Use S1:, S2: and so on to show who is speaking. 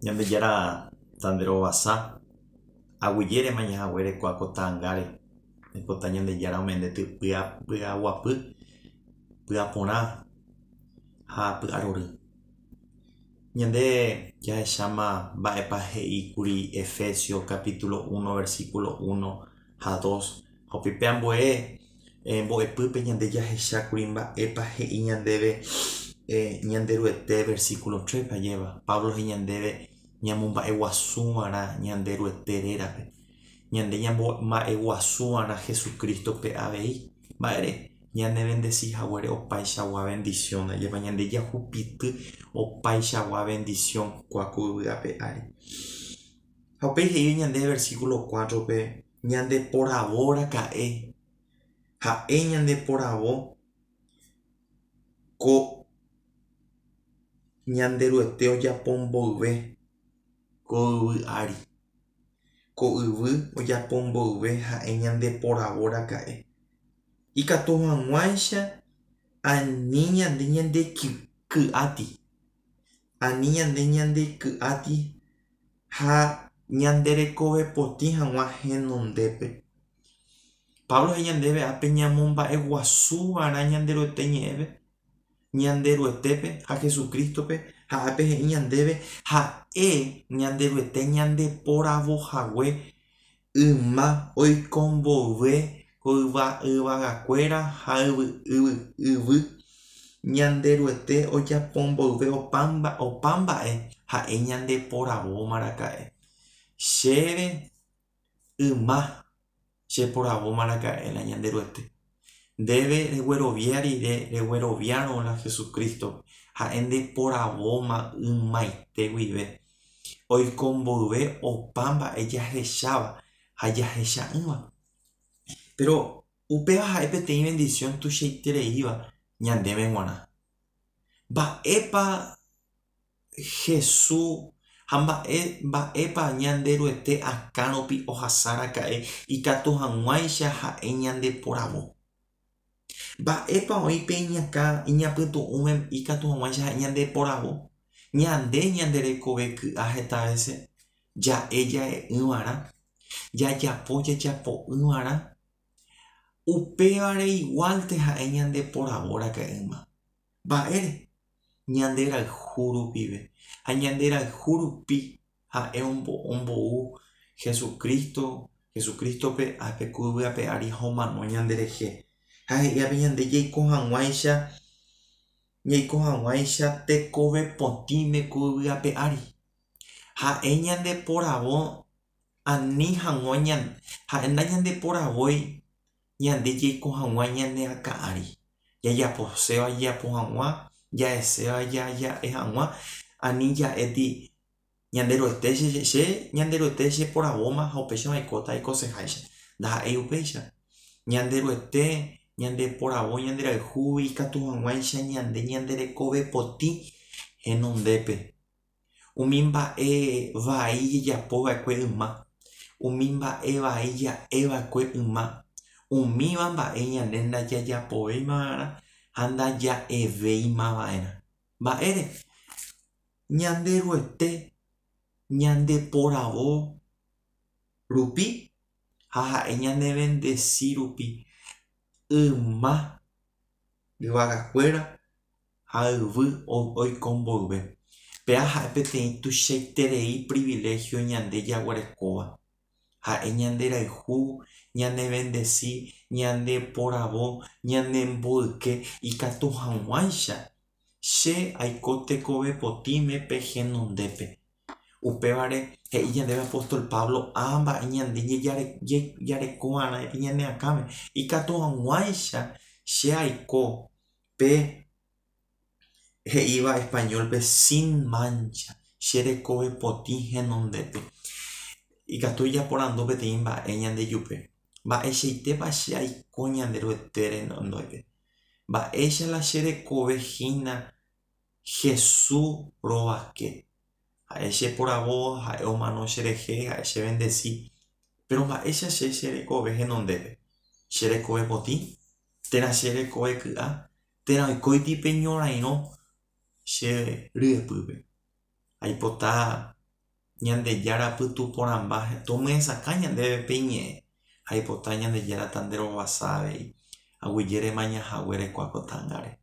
S1: Ñande yára tandero vasa aguiere mañahaguére kuakota ángare ekota ñande jára omendety py'aguapy, py'aporã ha py'arory. Ñande jahecháma mba'épa he'íkuri Efesios capítulo 1 versículo 1 ha 2 ha upépe ambue mbo'epýpe ñande jahechákuri mba'épa he'i ñandéve ñande ryete versículo 3 ajéva Pablo he'i ñandéve ñamomba'eguasuva'erã ñande ryete rérape ñande ñamomba'eguasuva'erã Jesucristope avei mba'ére ñane bendecihaguére opaichagua bendición ajépa ñande jahupity opaichagua bendición kuaku yvy'ápe ári. Ha upéi he'i ñande versículo 4 pe ñande poravóraka'e ha'e ñande poravo ko ñande ryete ojapo mboyve ko yvy ári. Ko yvy ojapo mboyve ha'e ñande poravóraka'e. Ikatu hag̃uáicha ani ñande ñandeky'áti. Ani ñande ñandeky'áti ha ñanderekove potĩ hag̃ua henondépe. Pablo he'i ñandéve ápe ñamomba'eguasuva'erã ñande ryete ñe'ẽve ñande ryetépe ha Jesucristope ha ápe he'i ñandéve ha'e ñande ryete ñande poravohague yma oiko mboyve ko yvagakuéra ha yvy ñande ryete ojapo mboyve opa mba'e ha'e ñande poravómaraka'e. Chéve yma cheporavómaraka'e la ñande ryete. Ndéve reguerovia rire regueroviarõla Jesucristo ha'e ndeporavóma ymaite guive oiko mboyve opa mba'e jahecháva ha jahecha'ỹva. Pero upéva ha'e peteĩ bendición tuichaitereíva ñandéve g̃uarã. Mba'épa Jesús ha mba'épa ñande ryete akãrópi ohasáraka'e ikatu hag̃uáicha ha'e ñande poravo. Mba'épa oĩ pe iñapytu'ũme ikatu hag̃uáicha ha'e ñande poravo. Ñande ñanderekove ky'a heta vece ja'e'ỹva'erã jajapo'ỹva'erã upévare igualte ha'e ñande poravóraka'e yma. Mba'ére ñande rayhu rupive ha ñande rayhu rupi ha'e ombou Jesucristope ápe ku yvy'ápe ári ha omano ñanderehe ha he'íape ñande jaiko hag̃uáicha tekove potĩme ku yvy'ápe ári ha'e ñande poravo ani hag̃ua ha'e ñande poravói ñande jaiko hag̃ua ñane akã ári jajaposéva jajapo hag̃ua jaeséva ja'e hag̃ua ani ja'éti ñande ryete che ñande ryete cheporavóma ha upéichama aikóta aikoseháicha ndaha'éi upéicha ñande ryete ñande poravo ñande rayhúvo ikatu hag̃uáicha ñande ñanderekove potĩ henondépe umi mba'e vai jejapova'ekue yma umi mba'e vai ja'eva'ekue yma umíva mba'e ñande ndajajapovéimava'erã ha ndaja'evéimava'erã. Mba'ére ñande ryete ñande poravo rupi ha ha'e ñande bendeci rupi yma yvagakuéra ha yvy oiko mboyve. Péa ha'e peteĩ tuichaiterei privilegio ñande jaguarekóva ha'e ñande rayhu ñande bendeci ñande poravo ñande mboyke ikatu hag̃uáicha che aiko tekove potĩme pe henondépe. Upévare he'i ñandéve apóstol Pablo mba'e ñande jarekova'erã ñane akãme ikatu hag̃uáicha che aiko pe he'íva españolpe sin mancha cherekove potĩ henondépe. Ikatu ijaporandu peteĩ mba'e ñandejupe mba'eichaitépa che aiko ñande ryete renondépe mba'éicha la cherekovehína Jesús rovake ha'e cheporavo ha'e omano cherehe ha'e chevendeci pero mba'éicha che cherekove henondépe cherekove potĩ térã cherekove ky'a térã oikóiti pe ñorairõ che ryepýpe aipota Ñandejára pytu porãmba tomyesakã ñandéve peñe'ẽ aipota Ñandejára tanderovasa avei aguyjérema ñahague rekua ko tángare.